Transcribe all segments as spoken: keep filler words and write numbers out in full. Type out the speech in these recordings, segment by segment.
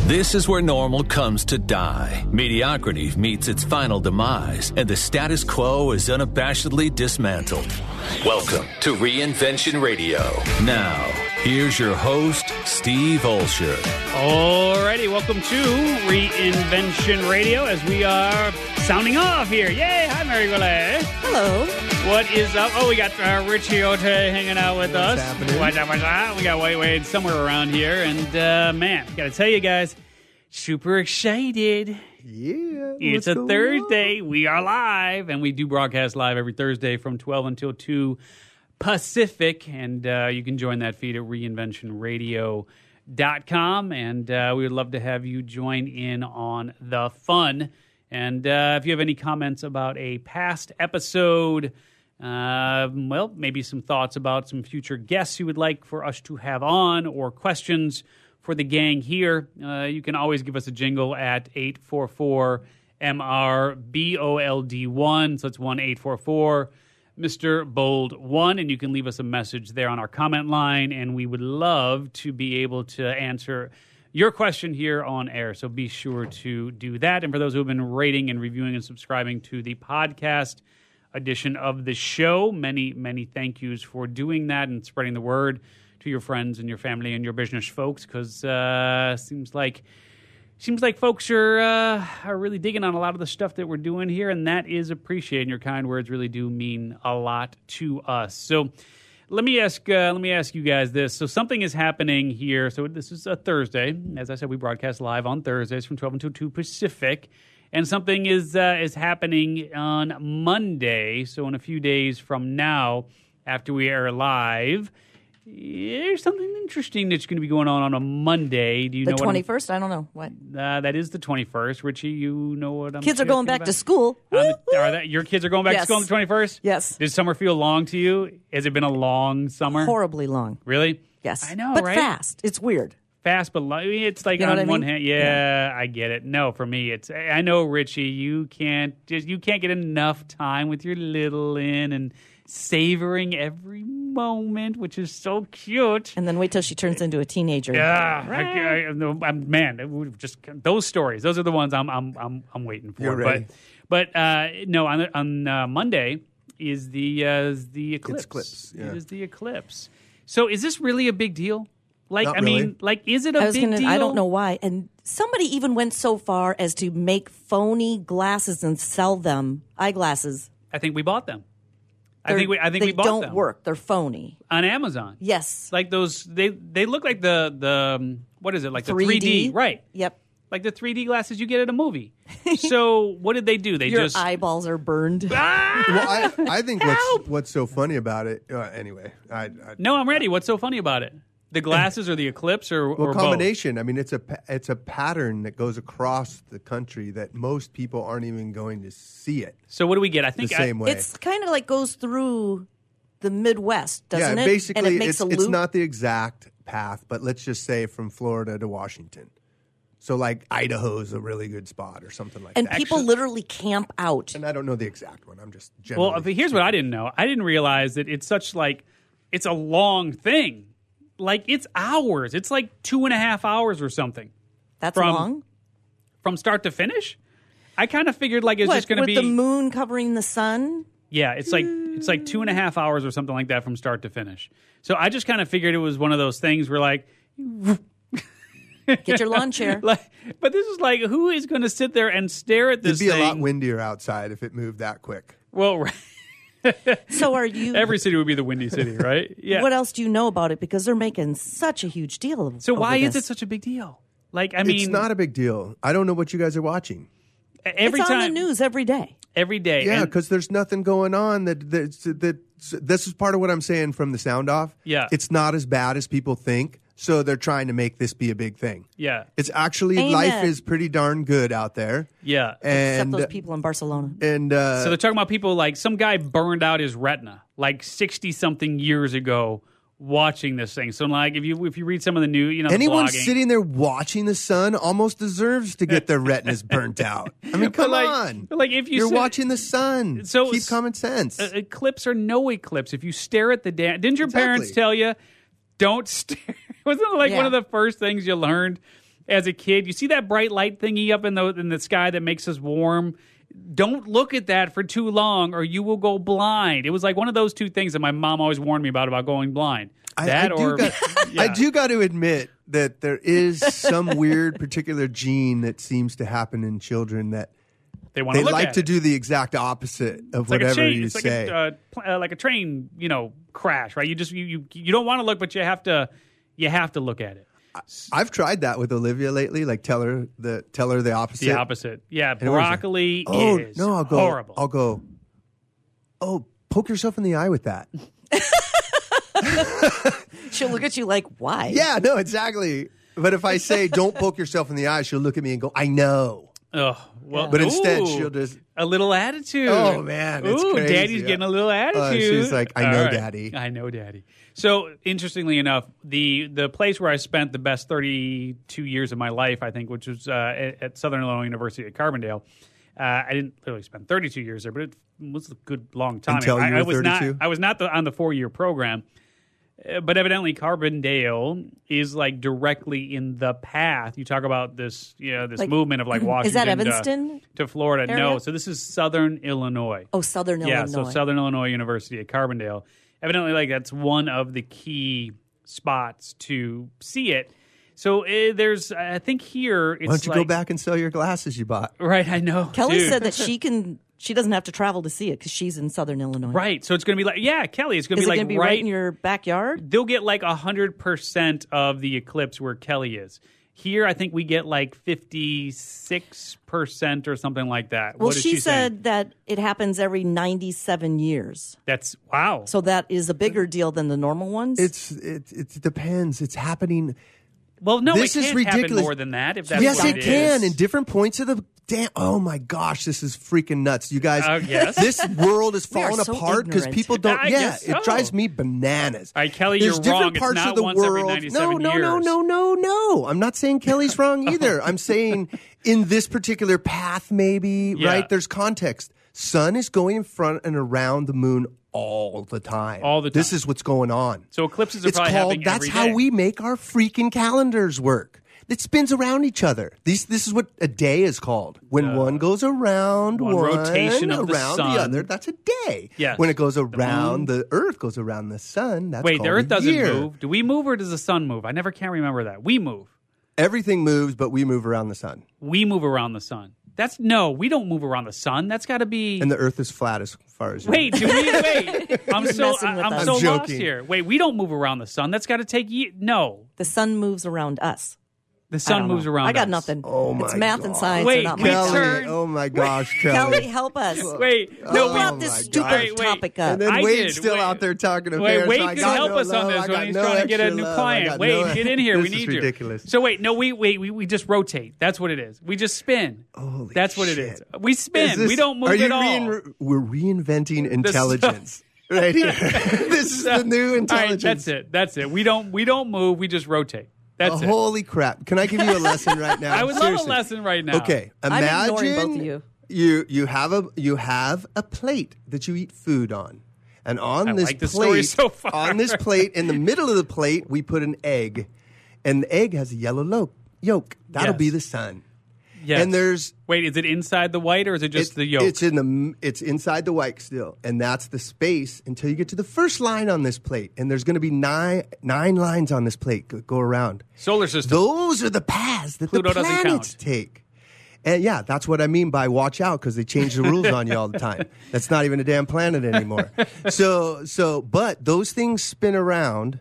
This is where normal comes to die. Mediocrity meets its final demise, and the status quo is unabashedly dismantled. Welcome to Reinvention Radio. Now, here's your host, Steve Olsher. Alrighty, welcome to Reinvention Radio as we are sounding off here. Yay! Hi, Mary Goulet. Hello. What is up? Oh, we got uh, Richie Ote hanging out with What's us. happening? What's up, what's up? We got White Wade somewhere around here. And, uh, man, got to tell you guys, super excited. Yeah. It's a Thursday. On? We are live, and we do broadcast live every Thursday from twelve until two Pacific. And uh, you can join that feed at reinvention radio dot com. And uh, we would love to have you join in on the fun. And uh, if you have any comments about a past episode, uh, well, maybe some thoughts about some future guests you would like for us to have on, or questions for the gang here, uh, you can always give us a jingle at eight four four M R B O L D one. So it's one eight four four Mister Bold one. And you can leave us a message there on our comment line. And we would love to be able to answer your question here on air. So be sure to do that. And for those who have been rating and reviewing and subscribing to the podcast edition of the show, many, many thank yous for doing that and spreading the word to your friends and your family and your business folks, because uh, seems like seems like folks are uh, are really digging on a lot of the stuff that we're doing here, and that is appreciated. Your kind words really do mean a lot to us. So let me ask uh, let me ask you guys this. So something is happening here. So this is a Thursday. As I said, we broadcast live on Thursdays from twelve until two Pacific. And something is uh, is happening on Monday. So in a few days from now, after we air live, there's something interesting that's going to be going on on a Monday. Do you the know twenty-first? I don't know. What? Uh, that is the twenty-first. Richie, you know what I'm Kids are going back about? to school. Uh, the, are that, your kids are going back Yes. to school on the twenty-first? Yes. Does summer feel long to you? Has it been a long summer? Horribly long. Really? Yes. I know, but right? fast. It's weird. Fast, but lo- it's like You know on what I one mean? hand, yeah, I get it. No, for me, it's I know, Richie, you can't just you can't get enough time with your little in and savoring every moment, which is so cute. And then wait till she turns into a teenager. Yeah, I, I, no, I'm, man, it would just those stories. Those are the ones I'm I'm I'm, I'm waiting for. You're ready. But but uh, no, on on uh, Monday is the uh, is the eclipse. It's eclipse, yeah. It is the eclipse. So is this really a big deal? Like, Not I mean, really. like, is it a I was big gonna, deal? I don't know why. And somebody even went so far as to make phony glasses and sell them, eyeglasses. I think we bought them. I They're- think we. I think they we bought don't them work. They're phony. on Amazon. Yes. Like those, they they look like the the um, what is it? Like the three D. three D, right? Yep. Like the three D glasses you get at a movie. So what did they do? They Your just eyeballs are burned. ah! Well, I, I think what's what's so funny about it. Uh, anyway, I, I No, I'm ready. What's so funny about it? The glasses or the eclipse or, well or combination. I mean, it's a pa- it's a pattern that goes across the country that most people aren't even going to see it both? So what do we get? I the think same I, way. It's kind of like goes through the Midwest, doesn't yeah, it? basically, and it makes it's a it's loop. not the exact path, but let's just say from Florida to Washington. So, like Idaho's a really good spot, or something like and that. people literally camp out. And I don't know the exact one. I'm just generally. Well, but here's what I didn't know. I didn't realize that it's such like it's a long thing. Like it's hours. It's like two and a half hours or something That's from- long. from start to finish. I kind of figured like it's What, just going to with be the moon covering the sun? yeah. It's like it's like two and a half hours or something like that from start to finish. So I just kind of figured it was one of those things where like. Get your lawn chair. Like, but this is like, who is going to sit there and stare at this It'd be thing? a lot windier outside if it moved that quick. Well, right. So are you? Every city would be the Windy City, right? Yeah. What else do you know about it? Because they're making such a huge deal of. so over why is this. it such a big deal? Like, I mean, It's not a big deal. I don't know what you guys are watching. every it's time, on the news every day. every day. Yeah, And- because there's nothing going on. That that that this is part of what I'm saying from the sound off. Yeah. it's not as bad as people think. So they're trying to make this be a big thing. yeah, It's actually Amen. life is pretty darn good out there. yeah. Except And those people in Barcelona. and uh, So they're talking about people like some guy burned out his retina like sixty something years ago watching this thing. So like if you if you read some of the new, you know, the anyone blogging, sitting there watching the sun almost deserves to get their retinas burnt out. I mean, But come like, on. but like if you You're sit- watching the sun. So keep s- common sense. uh, eclipse or no eclipse, if you stare at the damn, didn't your Exactly. parents tell you don't stare? Wasn't it like Yeah. one of the first things you learned as a kid. You see that bright light thingy up in the in the sky that makes us warm? Don't look at that for too long or you will go blind. It was like one of those two things that my mom always warned me about, about going blind. I, that I or do got, yeah. I do got to admit that there is some weird particular gene that seems to happen in children that they want they to look like at to it. do the exact opposite of It's like a whatever chain, you it's say. like a, uh, pl- uh, like a train, you know, crash, right? You just you you, you don't want to look, but you have to you have to look at it. I've tried that with Olivia lately. Like tell her the tell her the opposite. The opposite, yeah. it was like, Broccoli Oh is no! I'll go. horrible. I'll go. Oh, poke yourself in the eye with that. She'll look at you like, why? Yeah, no, exactly. But if I say don't poke yourself in the eye, she'll look at me and go, "I know." Ugh, well, But instead, ooh, she'll just. a little attitude. Oh, man, it's Ooh, crazy. Daddy's getting a little attitude. Uh, she's like, "I know, All right. Daddy." I know, Daddy. So, interestingly enough, the the place where I spent the best thirty-two years of my life, I think, which was uh, at, at Southern Illinois University at Carbondale. Uh, I didn't literally spend thirty-two years there, but it was a good long time. Until I, you I were was thirty-two? not. I was not the, on the four-year program. Uh, But evidently, Carbondale is like directly in the path. You talk about this, you know, this Like, movement of like Washington is that to- Evanston to, Florida. area? No, so this is Southern Illinois. Oh, Southern yeah, Illinois. so Southern Illinois University at Carbondale. Evidently, like that's one of the key spots to see it. So uh, there's, I think here it's Why don't you like, go back and sell your glasses you bought? right? I know. Kelly dude. said that she can. She doesn't have to travel to see it because she's in Southern Illinois. Right. So it's going to be like, yeah, Kelly, it's going to Is be it like going to be right, right in your backyard? they'll get like one hundred percent of the eclipse where Kelly is. Here, I think we get like fifty-six percent or something like that. Well, What is she, she saying? said that it happens every ninety-seven years. That's, wow. So that is a bigger deal than the normal ones. It's it, it depends. It's happening. Well, no, This it is can't happen ridiculous. more than that. If that's yes, what it, it can is. in different points of the damn. Oh my gosh, this is freaking nuts, you guys. Uh, yes. This world is We are falling so apart because ignorant. people don't. I yeah, guess so. it drives me bananas. All right, Kelly, There's you're different wrong. It's parts not of the once every world. ninety-seven no, no, no, years. no, no, no. I'm not saying Kelly's wrong either. I'm saying in this particular path, maybe Yeah. right. There's context. Sun is going in front and around the moon all the time. All the This time. is what's going on. So eclipses are It's probably called. happening That's every how day. we make our freaking calendars work. It spins around each other. These, this is what a day is called. When Uh, one goes around one one, rotation of the around sun. the other, that's a day. Yes. When it goes moon. around, the, Earth goes around the sun. That's Wait, called the Earth a doesn't year. move. Do we move or does the sun move? I never can remember that. We move. Everything moves, but we move around the sun, We move around the sun. That's no, we don't move around the sun. That's got to be. and the Earth is flat as far as you Wait, do we? Wait, I'm so messing with I, I'm us. so I'm lost joking. here. Wait, we don't move around the sun. That's got to take ye- no. the sun moves around us. The I sun don't moves know. around. I got us. nothing. Oh, my It's math and God. science. Wait, are not we my Kelly, thing. turn- Oh my gosh, Kelly. Kelly, help us. Wait, no, Pull we. out Oh, this my stupid God. Wait, wait. topic up. And then I Wade's did. still Wait. out there talking Wait, affairs. Wade I can got help no us on love. this I one. got He's no trying to get a extra new love. I client. got Wade, no- get in here. we This need is you. ridiculous. So wait, no, we wait. We, we just rotate. That's what it is. We just spin. Holy That's what it shit. is. We spin. Is this- we don't move are you at all. rein- we're reinventing intelligence right here. This is the new All right, intelligence. that's it. That's it. We don't. We don't move. We just rotate. That's Oh, it. holy crap! Can I give you a lesson right now? I would love Seriously. a lesson right now. Okay, I'm imagine ignoring both of you. you you have a you have a plate that you eat food on, and on I this like the plate, story so far. on this plate, in the middle of the plate, we put an egg, and the egg has a yellow lo- yolk. That'll Yes. be the sun. Yes. And there's Wait, is it inside the white or is it just it- the yolk? It's in the it's inside the white still, and that's the space until you get to the first line on this plate. And there's going to be nine nine lines on this plate go, go around. Solar system. Those are the paths that Pluto the doesn't planets count. take. And yeah, that's what I mean by watch out because they change the rules on you all the time. That's not even a damn planet anymore. So so, but those things spin around,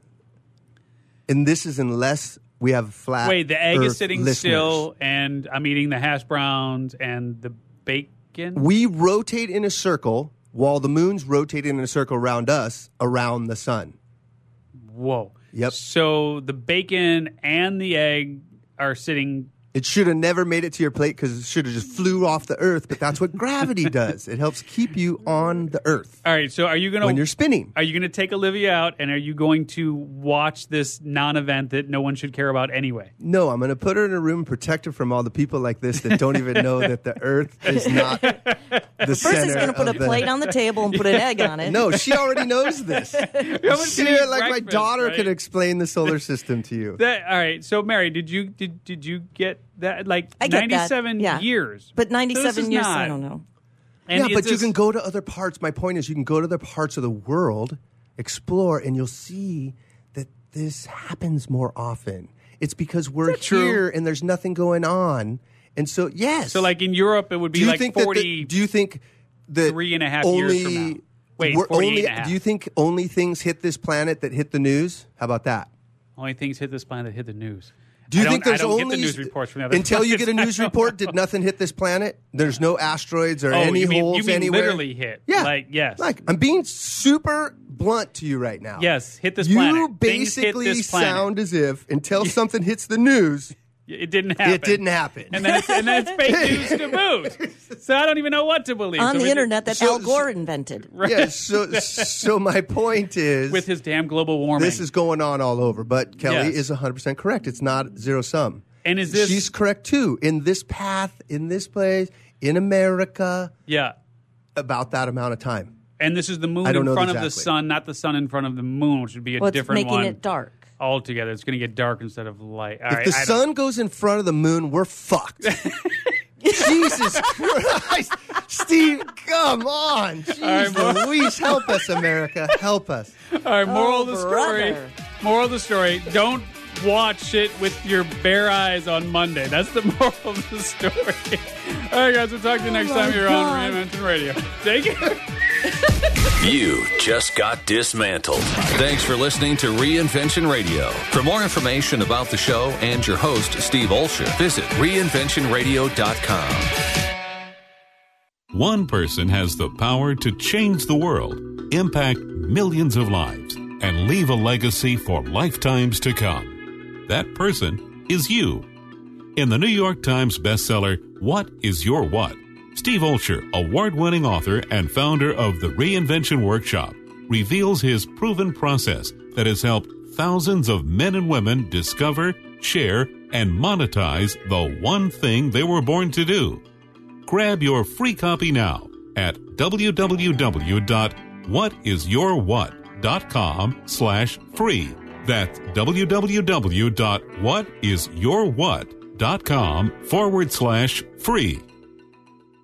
and this is unless we have flat. Wait, the egg is Earth sitting listeners. still, and I'm eating the hash browns and the bacon. We rotate in a circle while the moon's rotating in a circle around us, around the sun. Whoa. Yep. So the bacon and the egg are sitting. It should have never made it to your plate because it should have just flew off the earth. But that's what gravity does. It helps keep you on the earth All right. So are you gonna when you're spinning. Are you going to take Olivia out, and are you going to watch this non-event that no one should care about anyway? No, I'm going to put her in a room, protect her from all the people like this that don't even know that the earth is not the First, he's center going to put a of the- plate on the table and put an egg on it. No, she already knows this. Everyone's She, gonna eat like my breakfast, daughter right? could explain the solar system to you. That, all right. So, Mary, did you did did you get that? Like I get that, ninety-seven yeah. years, But So ninety-seven this is years, not- I don't know. And yeah, is but you this- can go to other parts. My point is, you can go to other parts of the world, explore, and you'll see that this happens more often. It's because we're that true? here and there's nothing going on, and so yes. So, like in Europe, it would be do you like think forty. that the, do you think that three and a half only, years from now. Wait, we're forty-eight only, and a half. Do you think only things hit this planet that hit the news? How about that? Only things hit this planet that hit the news. Do you I don't- think there's I don't only get the news reports from the other until you planets. get a news report? Did nothing hit this planet? There's no asteroids or Oh, any you mean, holes you mean anywhere. literally hit? Yeah, Like yes, Like I'm being super blunt to you right now. yes, hit this you planet. Things hit basically this planet. sound as if until something hits the news, It didn't happen. it didn't happen. And then it's, and then it's fake news to boot. So I don't even know what to believe. On So the we- internet that so- Al Gore invented. Yeah. So, so my point is, with his damn global warming. this is going on all over. But Kelly Yes. is one hundred percent correct. It's not zero sum. And is this- She's correct too. In this path, in this place, in America, yeah. about that amount of time. And this is the moon I don't in know front of the exactly. sun, not the sun in front of the moon, which would be a Well, it's different making one it dark. altogether. It's going to get dark instead of light. All If right, the I don't- sun goes in front of the moon, we're fucked. Jesus Christ. Steve, come on. Jeez right, Louise, help us, America. Help us. All right, moral Oh, of the story. brother. Moral of the story: don't watch it with your bare eyes on Monday. That's the moral of the story. All right, guys, we'll talk to you next time here on God. Reinvention Radio. Take care. You just got dismantled. Thanks for listening to Reinvention Radio. For more information about the show and your host, Steve Olsher, visit reinvention radio dot com. One person has the power to change the world, impact millions of lives, and leave a legacy for lifetimes to come. That person is you. In the New York Times bestseller, What is Your What? Steve Olsher, award-winning author and founder of the Reinvention Workshop, reveals his proven process that has helped thousands of men and women discover, share, and monetize the one thing they were born to do. Grab your free copy now at w w w dot what is your what dot com slash free. That's w w w dot what is your what dot com forward slash free.